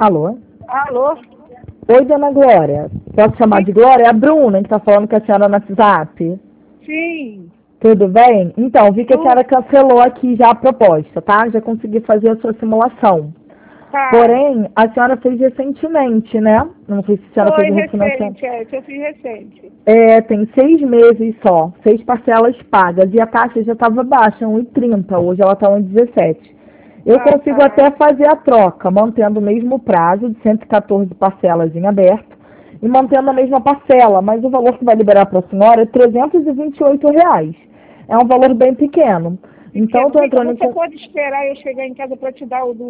Alô? Alô? Oi, dona Glória. Posso chamar de Glória? É a Bruna que está falando com a senhora no WhatsApp. Sim. Tudo bem? Então, vi que a Tudo. senhora cancelou aqui já a proposta, tá? Já consegui fazer a sua simulação. Tá. Porém, a senhora fez recentemente, né? Não sei se a senhora Foi fez o refinanciamento. recente, eu fiz recente. Tem 6 meses só, 6 parcelas pagas. E a taxa já estava baixa, 1,30. Hoje ela está 1,17. Eu consigo Tá. até fazer a troca, mantendo o mesmo prazo de 114 parcelas em aberto e mantendo a mesma parcela, mas o valor que vai liberar para a senhora é R$ 328. É um valor bem pequeno. Então, eu estou entrando Você pode esperar eu chegar em casa para te dar o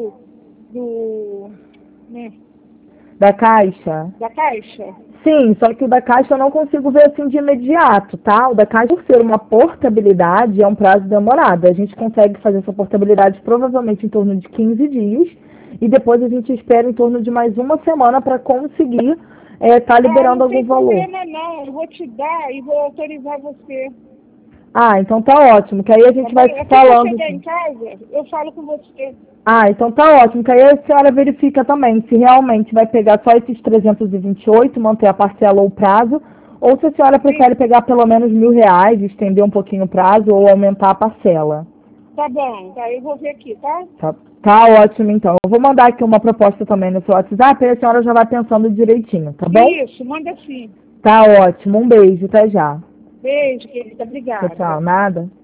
né, da Caixa. da Caixa? Sim, só que o da Caixa eu não consigo ver assim de imediato, tá? O da Caixa, por ser uma portabilidade, é um prazo demorado. A gente consegue fazer essa portabilidade provavelmente em torno de 15 dias e depois a gente espera em torno de mais uma semana para conseguir tá liberando algum valor. Não tem problema não, eu vou te dar e vou autorizar você. Ah, então tá ótimo, que aí a gente vai se Assim que eu falando. chegar em casa, eu falo com você. Ah, então tá ótimo, que aí a senhora verifica também se realmente vai pegar só esses 328, manter a parcela ou o prazo, ou se a senhora prefere pegar pelo menos R$ 1.000, estender um pouquinho o prazo ou aumentar a parcela. Tá bom, tá, eu vou ver aqui, tá? Tá ótimo, então. Eu vou mandar aqui uma proposta também no seu WhatsApp e a senhora já vai pensando direitinho, tá bom? Isso, manda sim. Tá ótimo, um beijo, até já. Beijo, querida, Tchau, obrigada. tchau, nada.